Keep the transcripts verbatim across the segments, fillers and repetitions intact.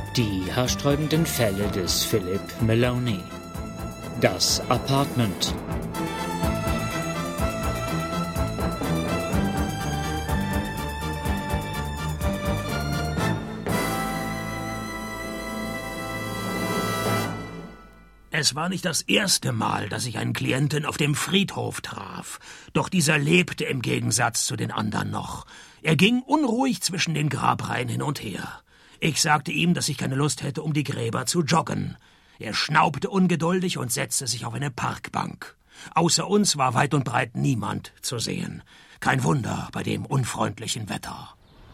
Die haarsträubenden Fälle des Philip Maloney. Das Apartment. Es war nicht das erste Mal, dass ich einen Klienten auf dem Friedhof traf. Doch dieser lebte im Gegensatz zu den anderen noch. Er ging unruhig zwischen den Grabreihen hin und her. Ich sagte ihm, dass ich keine Lust hätte, um die Gräber zu joggen. Er schnaubte ungeduldig und setzte sich auf eine Parkbank. Außer uns war weit und breit niemand zu sehen. Kein Wunder bei dem unfreundlichen Wetter.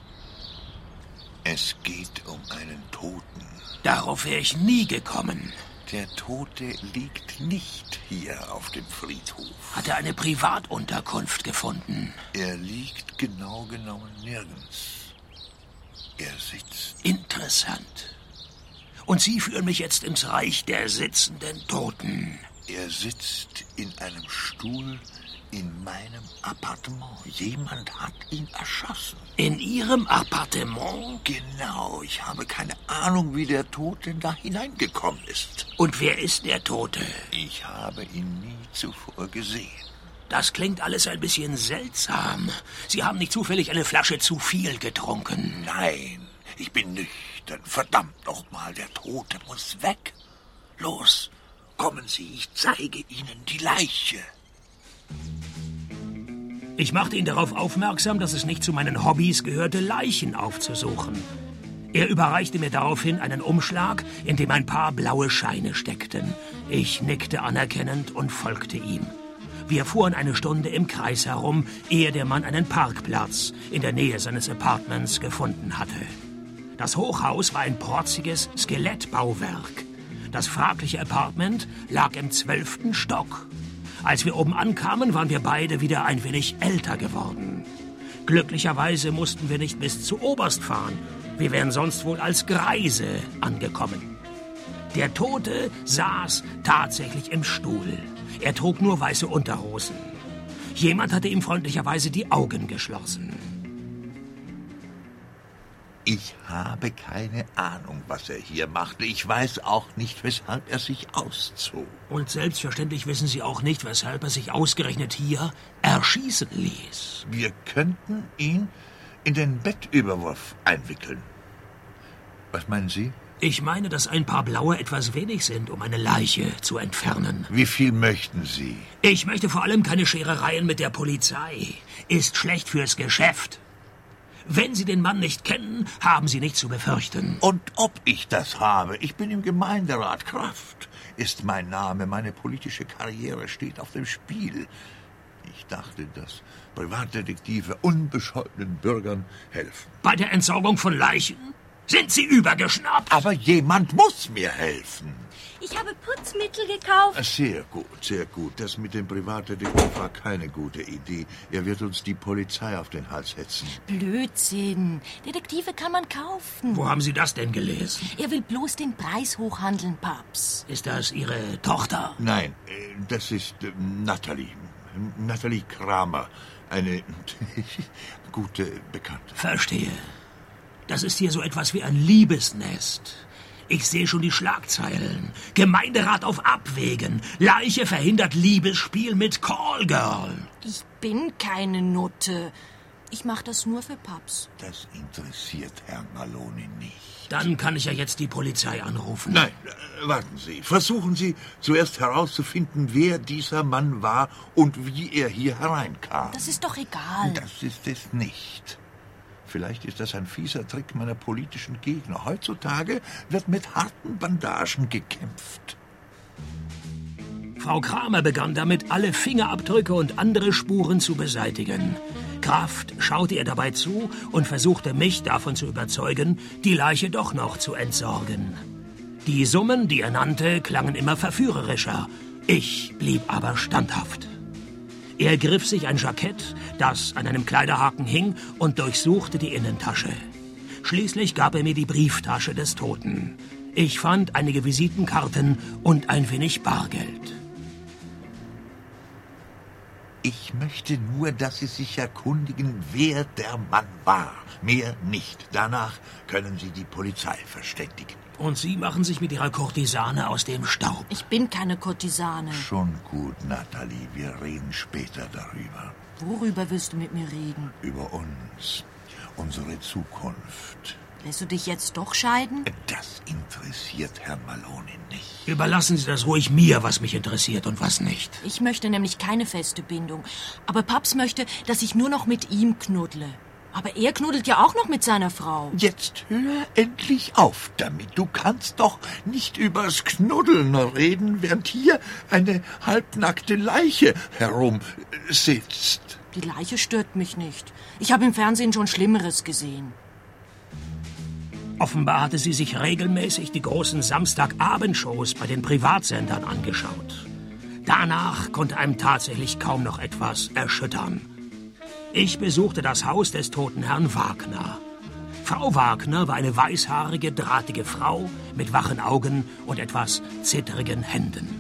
Es geht um einen Toten. Darauf wäre ich nie gekommen. Der Tote liegt nicht hier auf dem Friedhof. Hat er eine Privatunterkunft gefunden? Er liegt genau genommen nirgends. Er sitzt. Interessant. Und Sie führen mich jetzt ins Reich der sitzenden Toten. Er sitzt in einem Stuhl in meinem Appartement. Jemand hat ihn erschossen. In Ihrem Appartement? Genau. Ich habe keine Ahnung, wie der Tote da hineingekommen ist. Und wer ist der Tote? Ich habe ihn nie zuvor gesehen. Das klingt alles ein bisschen seltsam. Sie haben nicht zufällig eine Flasche zu viel getrunken? Nein, ich bin nüchtern. Verdammt nochmal, der Tote muss weg. Los, kommen Sie, ich zeige Ihnen die Leiche. Ich machte ihn darauf aufmerksam, dass es nicht zu meinen Hobbys gehörte, Leichen aufzusuchen. Er überreichte mir daraufhin einen Umschlag, in dem ein paar blaue Scheine steckten. Ich nickte anerkennend und folgte ihm. Wir fuhren eine Stunde im Kreis herum, ehe der Mann einen Parkplatz in der Nähe seines Apartments gefunden hatte. Das Hochhaus war ein protziges Skelettbauwerk. Das fragliche Apartment lag im zwölften Stock. Als wir oben ankamen, waren wir beide wieder ein wenig älter geworden. Glücklicherweise mussten wir nicht bis zu Oberst fahren. Wir wären sonst wohl als Greise angekommen. Der Tote saß tatsächlich im Stuhl. Er trug nur weiße Unterhosen. Jemand hatte ihm freundlicherweise die Augen geschlossen. Ich habe keine Ahnung, was er hier machte. Ich weiß auch nicht, weshalb er sich auszog. Und selbstverständlich wissen Sie auch nicht, weshalb er sich ausgerechnet hier erschießen ließ. Wir könnten ihn in den Bettüberwurf einwickeln. Was meinen Sie? Ich meine, dass ein paar Blaue etwas wenig sind, um eine Leiche zu entfernen. Wie viel möchten Sie? Ich möchte vor allem keine Scherereien mit der Polizei. Ist schlecht fürs Geschäft. Wenn Sie den Mann nicht kennen, haben Sie nichts zu befürchten. Und ob ich das habe? Ich bin im Gemeinderat. Kraft ist mein Name. Meine politische Karriere steht auf dem Spiel. Ich dachte, dass Privatdetektive unbescholtenen Bürgern helfen. Bei der Entsorgung von Leichen? Sind Sie übergeschnappt? Aber jemand muss mir helfen. Ich habe Putzmittel gekauft. Sehr gut, sehr gut. Das mit dem Privatdetektiv war keine gute Idee. Er wird uns die Polizei auf den Hals hetzen. Blödsinn. Detektive kann man kaufen. Wo haben Sie das denn gelesen? Er will bloß den Preis hochhandeln, Paps. Ist das Ihre Tochter? Nein, das ist äh, Natalie. Natalie Kramer. Eine gute Bekannte. Verstehe. Das ist hier so etwas wie ein Liebesnest. Ich sehe schon die Schlagzeilen. Gemeinderat auf Abwägen. Leiche verhindert Liebesspiel mit Callgirl. Ich bin keine Nutte. Ich mache das nur für Paps. Das interessiert Herrn Maloney nicht. Dann kann ich ja jetzt die Polizei anrufen. Nein, äh, warten Sie. Versuchen Sie zuerst herauszufinden, wer dieser Mann war und wie er hier hereinkam. Das ist doch egal. Das ist es nicht. Vielleicht ist das ein fieser Trick meiner politischen Gegner. Heutzutage wird mit harten Bandagen gekämpft. Frau Kramer begann damit, alle Fingerabdrücke und andere Spuren zu beseitigen. Kraft schaute ihr dabei zu und versuchte mich davon zu überzeugen, die Leiche doch noch zu entsorgen. Die Summen, die er nannte, klangen immer verführerischer. Ich blieb aber standhaft. Er griff sich ein Jackett, das an einem Kleiderhaken hing, und durchsuchte die Innentasche. Schließlich gab er mir die Brieftasche des Toten. Ich fand einige Visitenkarten und ein wenig Bargeld. Ich möchte nur, dass Sie sich erkundigen, wer der Mann war. Mehr nicht. Danach können Sie die Polizei verständigen. Und Sie machen sich mit Ihrer Kurtisane aus dem Staub. Ich bin keine Kurtisane. Schon gut, Nathalie. Wir reden später darüber. Worüber willst du mit mir reden? Über uns. Unsere Zukunft. Lässt du dich jetzt doch scheiden? Das interessiert Herrn Maloney nicht. Überlassen Sie das ruhig mir, was mich interessiert und was nicht. Ich möchte nämlich keine feste Bindung. Aber Paps möchte, dass ich nur noch mit ihm knuddle. Aber er knuddelt ja auch noch mit seiner Frau. Jetzt hör endlich auf damit. Du kannst doch nicht übers Knuddeln reden, während hier eine halbnackte Leiche herumsitzt. Die Leiche stört mich nicht. Ich habe im Fernsehen schon Schlimmeres gesehen. Offenbar hatte sie sich regelmäßig die großen Samstagabendshows bei den Privatsendern angeschaut. Danach konnte einem tatsächlich kaum noch etwas erschüttern. Ich besuchte das Haus des toten Herrn Wagner. Frau Wagner war eine weißhaarige, drahtige Frau mit wachen Augen und etwas zittrigen Händen.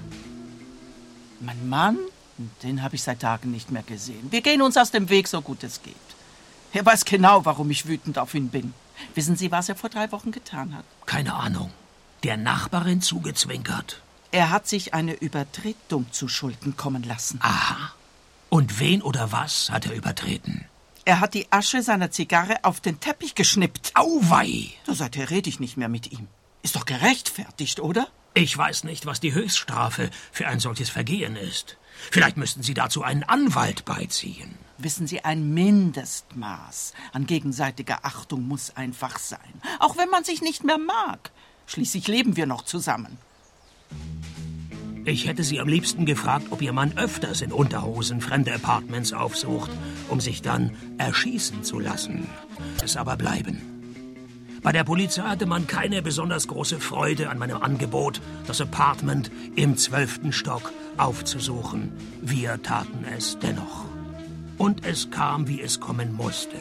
Mein Mann, den habe ich seit Tagen nicht mehr gesehen. Wir gehen uns aus dem Weg, so gut es geht. Er weiß genau, warum ich wütend auf ihn bin. Wissen Sie, was er vor drei Wochen getan hat? Keine Ahnung. Der Nachbarin zugezwinkert. Er hat sich eine Übertretung zu Schulden kommen lassen. Aha. Und wen oder was hat er übertreten? Er hat die Asche seiner Zigarre auf den Teppich geschnippt. Auweih! So, seither rede ich nicht mehr mit ihm. Ist doch gerechtfertigt, oder? Ich weiß nicht, was die Höchststrafe für ein solches Vergehen ist. Vielleicht müssten Sie dazu einen Anwalt beiziehen. Wissen Sie, ein Mindestmaß an gegenseitiger Achtung muss einfach sein. Auch wenn man sich nicht mehr mag. Schließlich leben wir noch zusammen. Ich hätte Sie am liebsten gefragt, ob Ihr Mann öfters in Unterhosen fremde Apartments aufsucht, um sich dann erschießen zu lassen. Es aber bleiben. Bei der Polizei hatte man keine besonders große Freude an meinem Angebot, das Apartment im zwölften Stock aufzusuchen. Wir taten es dennoch. Und es kam, wie es kommen musste.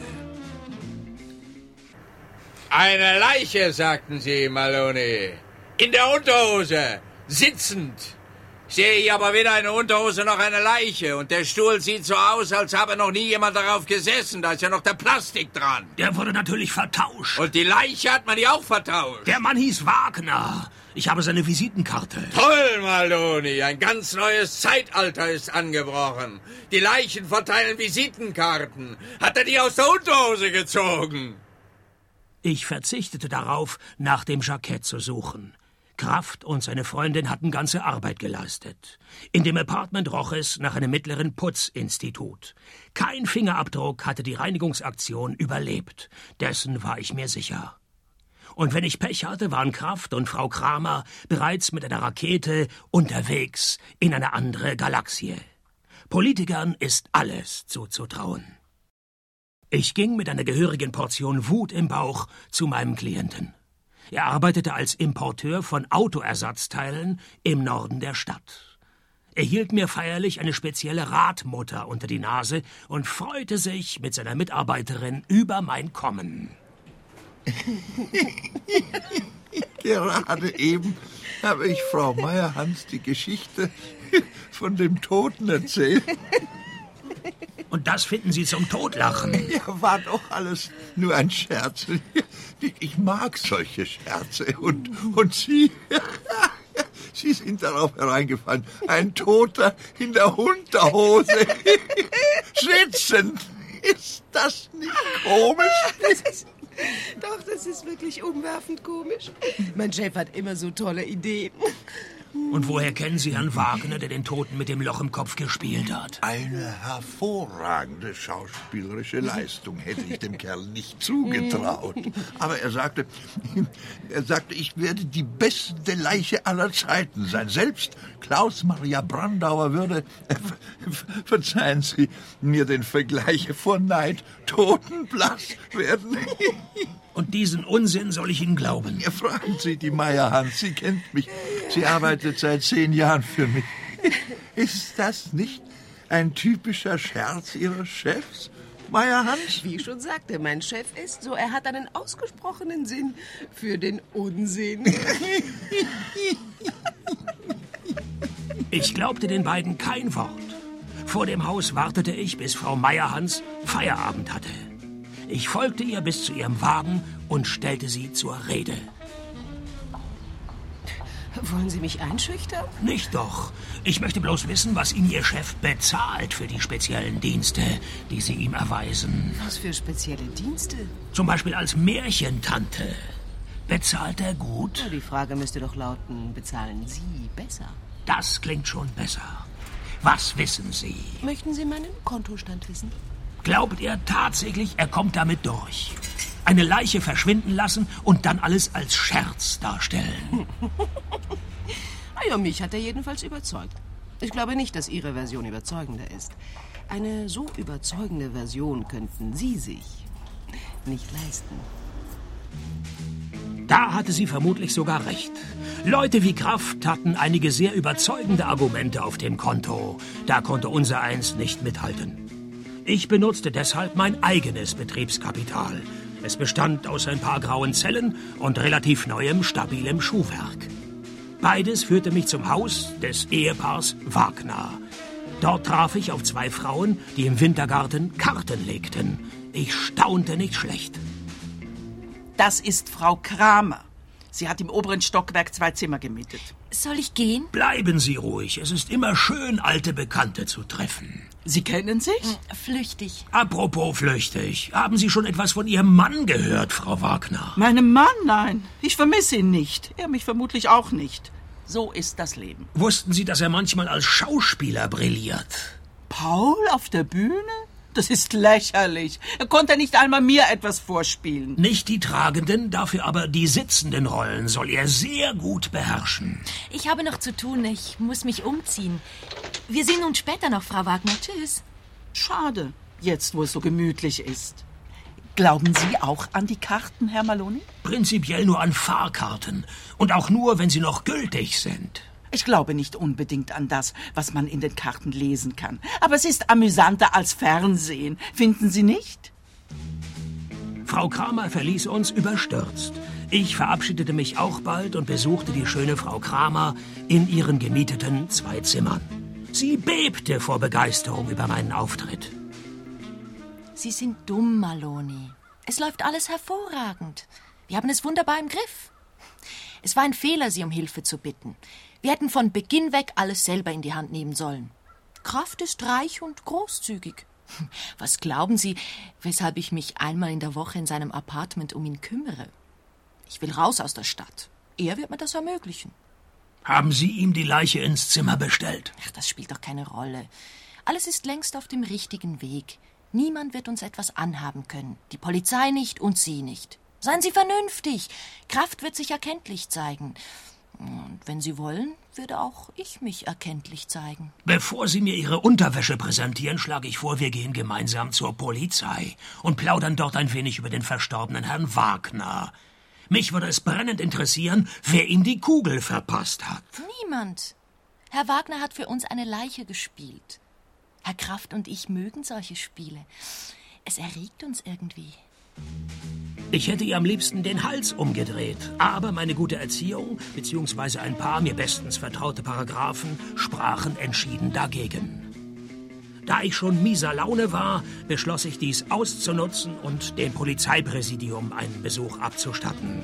Eine Leiche, sagten Sie, Maloney. In der Unterhose, sitzend. Ich sehe hier aber weder eine Unterhose noch eine Leiche. Und der Stuhl sieht so aus, als habe noch nie jemand darauf gesessen. Da ist ja noch der Plastik dran. Der wurde natürlich vertauscht. Und die Leiche hat man die auch vertauscht. Der Mann hieß Wagner. Ich habe seine Visitenkarte. Toll, Maloney. Ein ganz neues Zeitalter ist angebrochen. Die Leichen verteilen Visitenkarten. Hat er die aus der Unterhose gezogen? Ich verzichtete darauf, nach dem Jackett zu suchen. Kraft und seine Freundin hatten ganze Arbeit geleistet. In dem Apartment roch es nach einem mittleren Putzinstitut. Kein Fingerabdruck hatte die Reinigungsaktion überlebt. Dessen war ich mir sicher. Und wenn ich Pech hatte, waren Kraft und Frau Kramer bereits mit einer Rakete unterwegs in eine andere Galaxie. Politikern ist alles zuzutrauen. Ich ging mit einer gehörigen Portion Wut im Bauch zu meinem Klienten. Er arbeitete als Importeur von Autoersatzteilen im Norden der Stadt. Er hielt mir feierlich eine spezielle Radmutter unter die Nase und freute sich mit seiner Mitarbeiterin über mein Kommen. Gerade eben habe ich Frau Meyerhans die Geschichte von dem Toten erzählt. Und das finden Sie zum Totlachen? Ja, war doch alles nur ein Scherz. Ich mag solche Scherze. Und, und Sie, Sie sind darauf hereingefallen. Ein Toter in der Unterhose. Sitzend. Ist das nicht komisch? Das ist, doch, das ist wirklich umwerfend komisch. Mein Chef hat immer so tolle Ideen. Und woher kennen Sie Herrn Wagner, der den Toten mit dem Loch im Kopf gespielt hat? Eine hervorragende schauspielerische Leistung hätte ich dem Kerl nicht zugetraut. Aber er sagte, er sagte, ich werde die beste Leiche aller Zeiten sein. Selbst Klaus Maria Brandauer würde, äh, verzeihen Sie mir den Vergleich, vor Neid totenblass werden. Und diesen Unsinn soll ich Ihnen glauben? Ja, fragen Sie die Meyerhans, sie kennt mich. Sie arbeitet seit zehn Jahren für mich. Ist das nicht ein typischer Scherz Ihres Chefs, Meyerhans? Wie ich schon sagte, mein Chef ist so, er hat einen ausgesprochenen Sinn für den Unsinn. Ich glaubte den beiden kein Wort. Vor dem Haus wartete ich, bis Frau Meyerhans Feierabend hatte. Ich folgte ihr bis zu ihrem Wagen und stellte sie zur Rede. Wollen Sie mich einschüchtern? Nicht doch. Ich möchte bloß wissen, was Ihnen Ihr Chef bezahlt für die speziellen Dienste, die Sie ihm erweisen. Was für spezielle Dienste? Zum Beispiel als Märchentante. Bezahlt er gut? Ja, die Frage müsste doch lauten, bezahlen Sie besser? Das klingt schon besser. Was wissen Sie? Möchten Sie meinen Kontostand wissen? Glaubt er tatsächlich, er kommt damit durch? Eine Leiche verschwinden lassen und dann alles als Scherz darstellen? Naja, mich hat er jedenfalls überzeugt. Ich glaube nicht, dass Ihre Version überzeugender ist. Eine so überzeugende Version könnten Sie sich nicht leisten. Da hatte sie vermutlich sogar recht. Leute wie Kraft hatten einige sehr überzeugende Argumente auf dem Konto. Da konnte unsereins nicht mithalten. Ich benutzte deshalb mein eigenes Betriebskapital. Es bestand aus ein paar grauen Zellen und relativ neuem, stabilem Schuhwerk. Beides führte mich zum Haus des Ehepaars Wagner. Dort traf ich auf zwei Frauen, die im Wintergarten Karten legten. Ich staunte nicht schlecht. Das ist Frau Kramer. Sie hat im oberen Stockwerk zwei Zimmer gemietet. Soll ich gehen? Bleiben Sie ruhig. Es ist immer schön, alte Bekannte zu treffen. Sie kennen sich? Flüchtig. Apropos flüchtig. Haben Sie schon etwas von Ihrem Mann gehört, Frau Wagner? Meinem Mann? Nein. Ich vermisse ihn nicht. Er mich vermutlich auch nicht. So ist das Leben. Wussten Sie, dass er manchmal als Schauspieler brilliert? Paul auf der Bühne? Das ist lächerlich. Er konnte nicht einmal mir etwas vorspielen. Nicht die tragenden, dafür aber die sitzenden Rollen soll er sehr gut beherrschen. Ich habe noch zu tun. Ich muss mich umziehen. Wir sehen uns später noch, Frau Wagner. Tschüss. Schade, jetzt wo es so gemütlich ist. Glauben Sie auch an die Karten, Herr Maloney? Prinzipiell nur an Fahrkarten. Und auch nur, wenn sie noch gültig sind. Ich glaube nicht unbedingt an das, was man in den Karten lesen kann. Aber es ist amüsanter als Fernsehen. Finden Sie nicht? Frau Kramer verließ uns überstürzt. Ich verabschiedete mich auch bald und besuchte die schöne Frau Kramer in ihren gemieteten zwei Zimmern. Sie bebte vor Begeisterung über meinen Auftritt. Sie sind dumm, Maloney. Es läuft alles hervorragend. Wir haben es wunderbar im Griff. Es war ein Fehler, Sie um Hilfe zu bitten. Wir hätten von Beginn weg alles selber in die Hand nehmen sollen. Kraft ist reich und großzügig. Was glauben Sie, weshalb ich mich einmal in der Woche in seinem Apartment um ihn kümmere? Ich will raus aus der Stadt. Er wird mir das ermöglichen. Haben Sie ihm die Leiche ins Zimmer bestellt? Ach, das spielt doch keine Rolle. Alles ist längst auf dem richtigen Weg. Niemand wird uns etwas anhaben können. Die Polizei nicht und Sie nicht. Seien Sie vernünftig. Kraft wird sich erkenntlich zeigen. Und wenn Sie wollen, würde auch ich mich erkenntlich zeigen. Bevor Sie mir Ihre Unterwäsche präsentieren, schlage ich vor, wir gehen gemeinsam zur Polizei und plaudern dort ein wenig über den verstorbenen Herrn Wagner. Mich würde es brennend interessieren, wer ihm die Kugel verpasst hat. Niemand. Herr Wagner hat für uns eine Leiche gespielt. Herr Kraft und ich mögen solche Spiele. Es erregt uns irgendwie. Ich hätte ihr am liebsten den Hals umgedreht, aber meine gute Erziehung bzw. ein paar mir bestens vertraute Paragraphen sprachen entschieden dagegen. Da ich schon mieser Laune war, beschloss ich, dies auszunutzen und dem Polizeipräsidium einen Besuch abzustatten.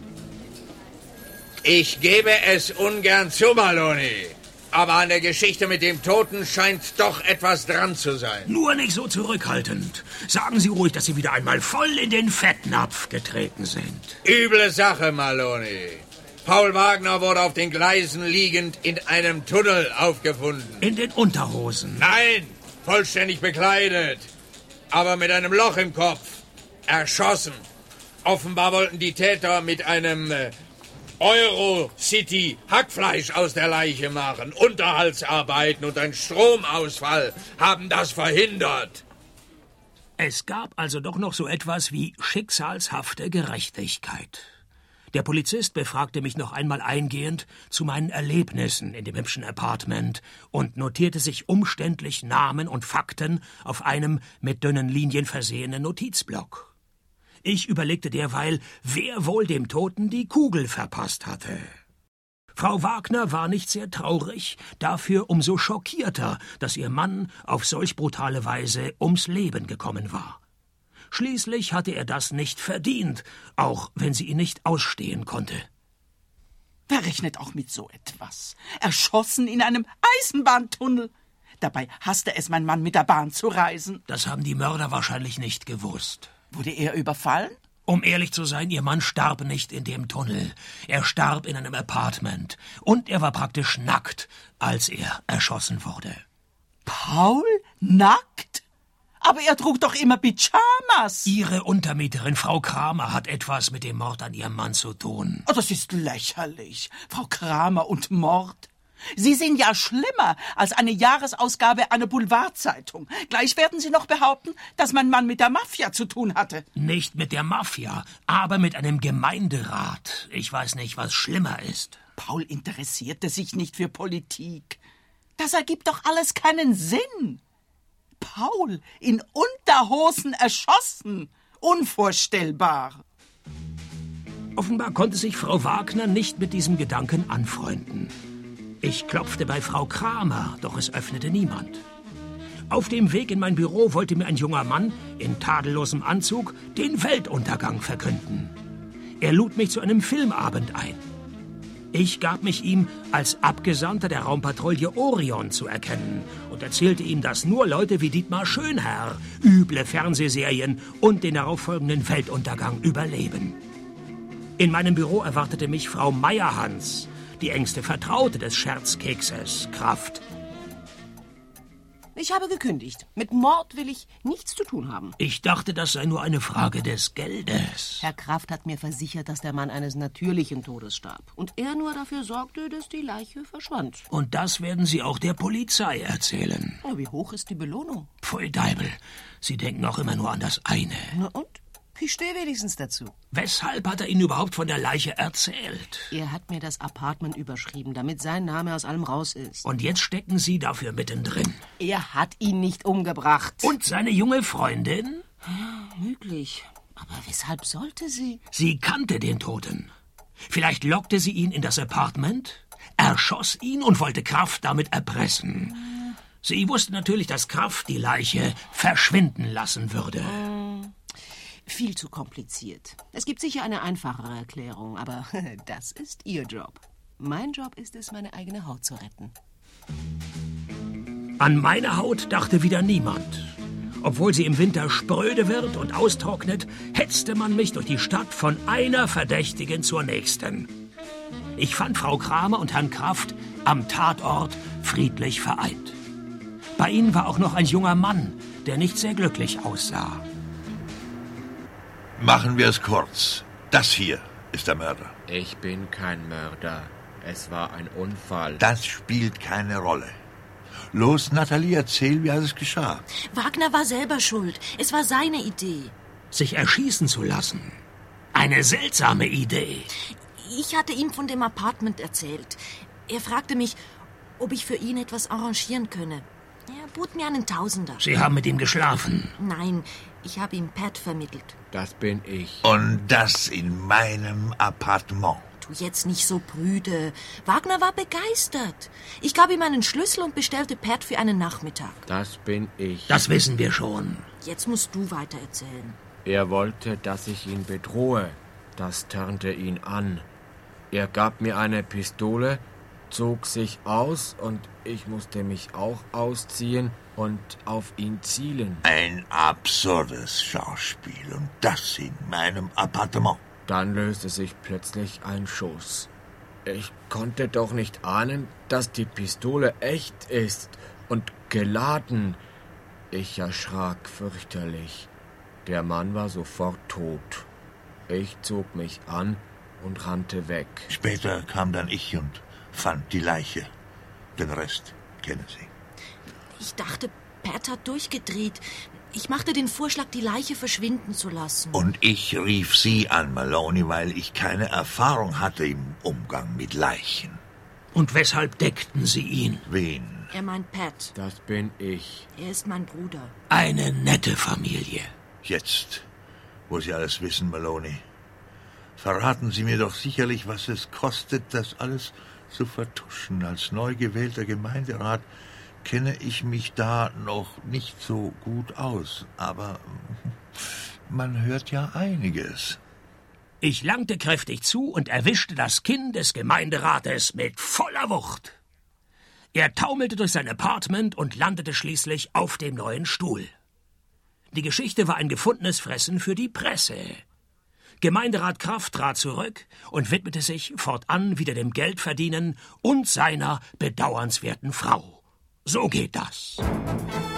Ich gebe es ungern zu, Maloney. Aber an der Geschichte mit dem Toten scheint doch etwas dran zu sein. Nur nicht so zurückhaltend. Sagen Sie ruhig, dass Sie wieder einmal voll in den Fettnapf getreten sind. Üble Sache, Maloney. Paul Wagner wurde auf den Gleisen liegend in einem Tunnel aufgefunden. In den Unterhosen? Nein, vollständig bekleidet. Aber mit einem Loch im Kopf. Erschossen. Offenbar wollten die Täter mit einem Äh, Euro-City Hackfleisch aus der Leiche machen. Unterhaltsarbeiten und ein Stromausfall haben das verhindert. Es gab also doch noch so etwas wie schicksalshafte Gerechtigkeit. Der Polizist befragte mich noch einmal eingehend zu meinen Erlebnissen in dem hübschen Apartment und notierte sich umständlich Namen und Fakten auf einem mit dünnen Linien versehenen Notizblock. Ich überlegte derweil, wer wohl dem Toten die Kugel verpasst hatte. Frau Wagner war nicht sehr traurig, dafür umso schockierter, dass ihr Mann auf solch brutale Weise ums Leben gekommen war. Schließlich hatte er das nicht verdient, auch wenn sie ihn nicht ausstehen konnte. Wer rechnet auch mit so etwas? Erschossen in einem Eisenbahntunnel. Dabei hasste es mein Mann, mit der Bahn zu reisen. Das haben die Mörder wahrscheinlich nicht gewusst. Wurde er überfallen? Um ehrlich zu sein, ihr Mann starb nicht in dem Tunnel. Er starb in einem Apartment. Und er war praktisch nackt, als er erschossen wurde. Paul? Nackt? Aber er trug doch immer Pyjamas. Ihre Untermieterin, Frau Kramer, hat etwas mit dem Mord an ihrem Mann zu tun. Oh, das ist lächerlich. Frau Kramer und Mord. Sie sind ja schlimmer als eine Jahresausgabe einer Boulevardzeitung. Gleich werden Sie noch behaupten, dass mein Mann mit der Mafia zu tun hatte. Nicht mit der Mafia, aber mit einem Gemeinderat. Ich weiß nicht, was schlimmer ist. Paul interessierte sich nicht für Politik. Das ergibt doch alles keinen Sinn. Paul in Unterhosen erschossen. Unvorstellbar. Offenbar konnte sich Frau Wagner nicht mit diesem Gedanken anfreunden. Ich klopfte bei Frau Kramer, doch es öffnete niemand. Auf dem Weg in mein Büro wollte mir ein junger Mann in tadellosem Anzug den Weltuntergang verkünden. Er lud mich zu einem Filmabend ein. Ich gab mich ihm als Abgesandter der Raumpatrouille Orion zu erkennen und erzählte ihm, dass nur Leute wie Dietmar Schönherr üble Fernsehserien und den darauffolgenden Weltuntergang überleben. In meinem Büro erwartete mich Frau Meyerhans, die engste Vertraute des Scherzkekses, Kraft. Ich habe gekündigt. Mit Mord will ich nichts zu tun haben. Ich dachte, das sei nur eine Frage des Geldes. Herr Kraft hat mir versichert, dass der Mann eines natürlichen Todes starb. Und er nur dafür sorgte, dass die Leiche verschwand. Und das werden Sie auch der Polizei erzählen. Aber wie hoch ist die Belohnung? Pfui Deibel, Sie denken auch immer nur an das eine. Na und? Ich stehe wenigstens dazu. Weshalb hat er Ihnen überhaupt von der Leiche erzählt? Er hat mir das Apartment überschrieben, damit sein Name aus allem raus ist. Und jetzt stecken Sie dafür mittendrin. Er hat ihn nicht umgebracht. Und seine junge Freundin? Ja, möglich. Aber weshalb sollte sie? Sie kannte den Toten. Vielleicht lockte sie ihn in das Apartment, erschoss ihn und wollte Kraft damit erpressen. Hm. Sie wusste natürlich, dass Kraft die Leiche verschwinden lassen würde. Hm. Viel zu kompliziert. Es gibt sicher eine einfachere Erklärung, aber das ist Ihr Job. Mein Job ist es, meine eigene Haut zu retten. An meine Haut dachte wieder niemand. Obwohl sie im Winter spröde wird und austrocknet, hetzte man mich durch die Stadt von einer Verdächtigen zur nächsten. Ich fand Frau Kramer und Herrn Kraft am Tatort friedlich vereint. Bei ihnen war auch noch ein junger Mann, der nicht sehr glücklich aussah. Machen wir es kurz. Das hier ist der Mörder. Ich bin kein Mörder. Es war ein Unfall. Das spielt keine Rolle. Los, Nathalie, erzähl, wie alles geschah. Wagner war selber schuld. Es war seine Idee. Sich erschießen zu lassen. Eine seltsame Idee. Ich hatte ihm von dem Apartment erzählt. Er fragte mich, ob ich für ihn etwas arrangieren könne. Er bot mir einen Tausender. Sie haben mit ihm geschlafen? Nein, ich habe ihm Pat vermittelt. Das bin ich. Und das in meinem Appartement. Tu jetzt nicht so prüde. Wagner war begeistert. Ich gab ihm einen Schlüssel und bestellte Pat für einen Nachmittag. Das bin ich. Das wissen wir schon. Jetzt musst du weiter erzählen. Er wollte, dass ich ihn bedrohe. Das törnte ihn an. Er gab mir eine Pistole, zog sich aus und ich musste mich auch ausziehen und auf ihn zielen. Ein absurdes Schauspiel und das in meinem Appartement. Dann löste sich plötzlich ein Schuss. Ich konnte doch nicht ahnen, dass die Pistole echt ist und geladen. Ich erschrak fürchterlich. Der Mann war sofort tot. Ich zog mich an und rannte weg. Später kam dann ich und fand die Leiche. Den Rest kennen Sie. Ich dachte, Pat hat durchgedreht. Ich machte den Vorschlag, die Leiche verschwinden zu lassen. Und ich rief Sie an, Maloney, weil ich keine Erfahrung hatte im Umgang mit Leichen. Und weshalb deckten Sie ihn? Wen? Er meint Pat. Das bin ich. Er ist mein Bruder. Eine nette Familie. Jetzt, wo Sie alles wissen, Maloney, verraten Sie mir doch sicherlich, was es kostet, das alles zu vertuschen. Als neu gewählter Gemeinderat kenne ich mich da noch nicht so gut aus. Aber man hört ja einiges. Ich langte kräftig zu und erwischte das Kinn des Gemeinderates mit voller Wucht. Er taumelte durch sein Apartment und landete schließlich auf dem neuen Stuhl. Die Geschichte war ein gefundenes Fressen für die Presse. Gemeinderat Kraft trat zurück und widmete sich fortan wieder dem Geldverdienen und seiner bedauernswerten Frau. So geht das.